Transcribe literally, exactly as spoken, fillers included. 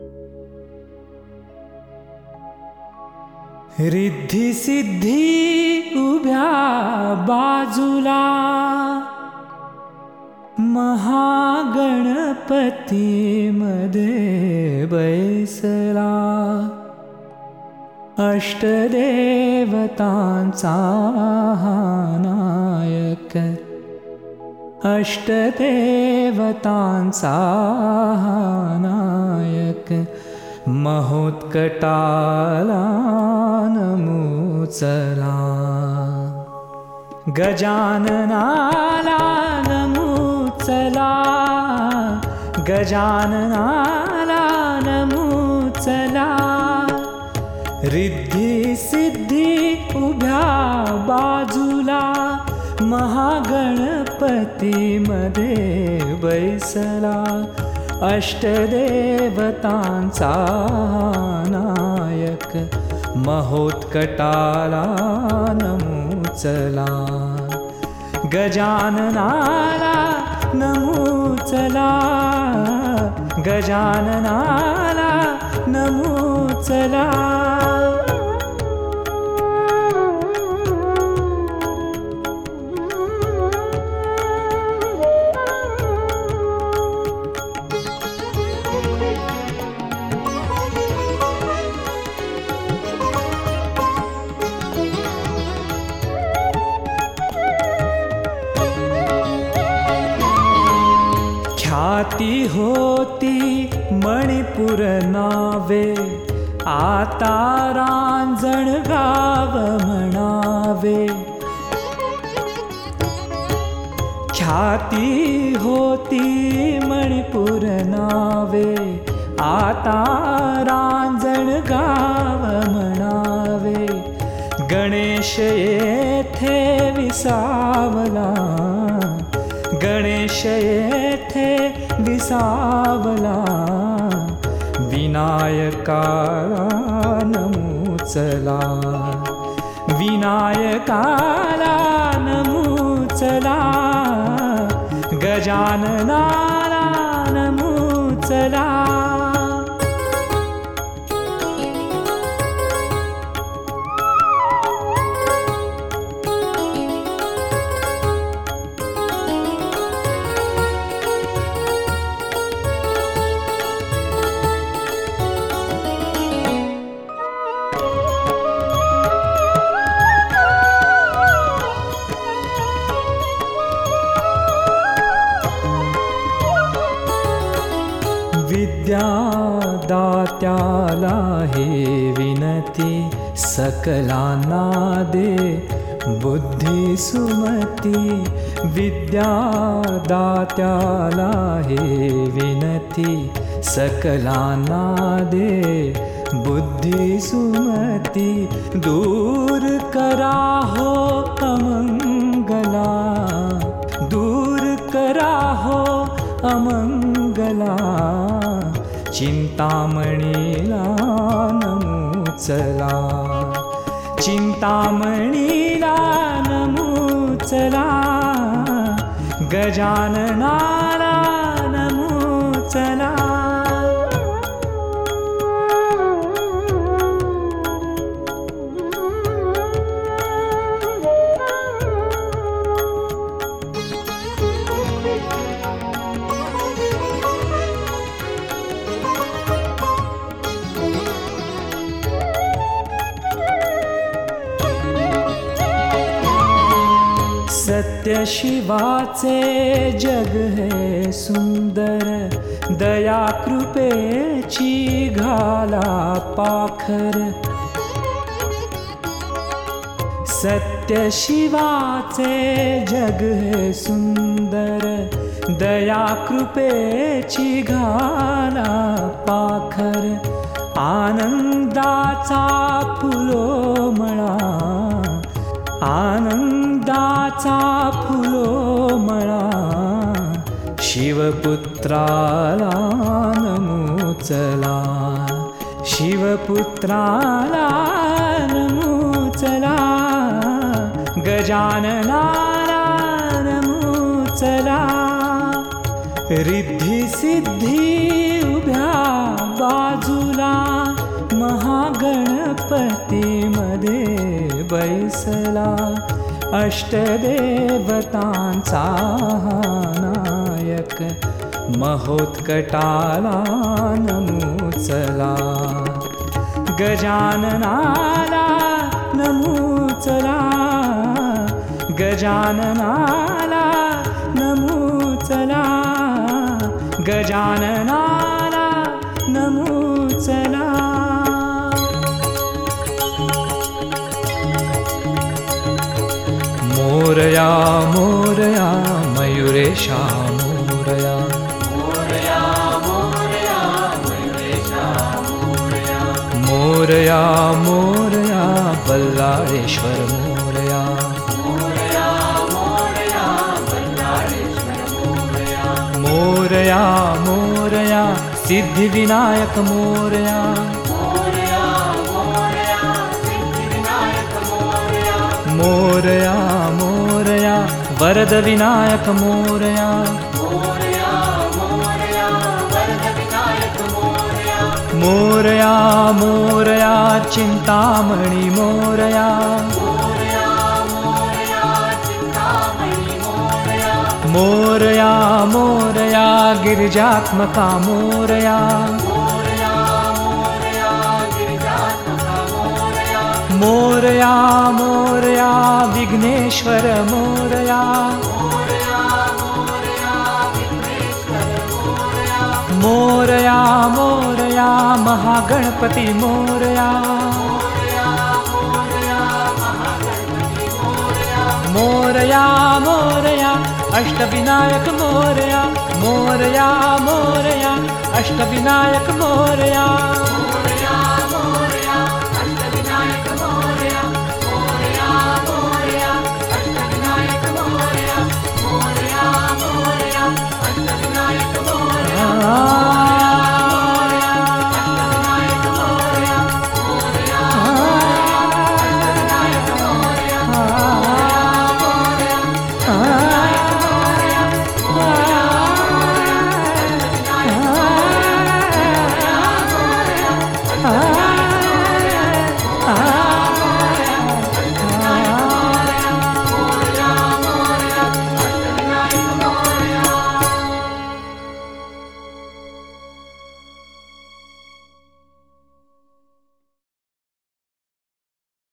रिद्धी सिद्धी उभ्या बाजूला, महागणपती मध्ये बैसला. अष्टदेवतांचा नायक, अष्टदेवतांचा नायक, महोत्कटाला नमोचला. गजाननाला नमोचला, गजाननाला नमोचला. रिद्धी सिद्धी उभ्या बाजूला, महागणपती मध्ये बैसला. अष्टदेवतांचा नायक, महोत्कटाला नमोचला. गजाननाला नमोचला, गजाननाला नमोचला. ख्याती होती मणिपूर नावे, आता रांजणगाव म्हणावे. ख्याती होती मणिपूर नावे, आता रांजणगाव म्हणावे. गणेश येथे विसावला, गणेश येथे विसावला. विनायकाला नमोचला, विनायकाला नमोचला. गजाननाला नमोचला. विद्यादात्याला हे विनती, सकलांना दे बुद्धी सुमती. विद्यादात्याला हे विनती, सकलांना दे बुद्धी सुमती. दूर करा हो अमंगला, दूर करा हो अमंगला. चिंतामणीला नमोचला, चिंतामणीला नमोचला. गजाननाला नमोचला. सत्य शिवाचे जग है सुंदर, दया कृपेची घाला पाखर. सत्य शिवाचे जग है सुंदर, दया कृपेची घाला पाखर. आनंदाचा फुलोमळा, आनंदाचा फुलोमळा. शिवपुत्राला नमोचला, शिवपुत्राला नमोचला. गजाननाला नमोचला. रिद्धी सिद्धी उभ्या बाजूला, चला, अष्टदेवतांचा हा नायक, महोत्कटाला नमो चला. गजाननाला नमो चला, गजाननाला नमो चला, गजाननाला नमो चला. मोरया मोरया मयुरेशा मोरया, मोरया मोरया मयुरेशा मोरया, मोरया मोरया बल्लाळेश्वर मोरया, मोरया मोरया बल्लाळेश्वर मोरया, मोरया मोरया सिद्धिविनायक मोरया, मोरया मोरया सिद्धिविनायक मोरया, मोरया मोरया वरदविनायक मोरया, मोरया मोरया वरदविनायक मोरया, मोरया मोरया चिंतामणी मोरया, मोरया मोरया चिंतामणी मोरया, मोरया मोरया गिरिजात्मका मोरया, मोरया मोरया गिरिजात्मका मोरया, मोरया मोरया विघ्नेश्वर मोरया, मोरया मोरया विघ्नेश्वर मोरया, मोरया मोरया महागणपती मोरया, मोरया मोरया महागणपती मोरया, मोरया मोरया अष्टविनायक मोरया, मोरया मोरया अष्टविनायक मोरया, मोरया मोरया अष्टविनायक मोरया, मोरया मोरया अष्टविनायक मोरया, मोरया मोरया अष्टविनायक मोरया, अष्टविनायक मोरया, मोरया अष्टविनायक मोरया, मोरया मोरया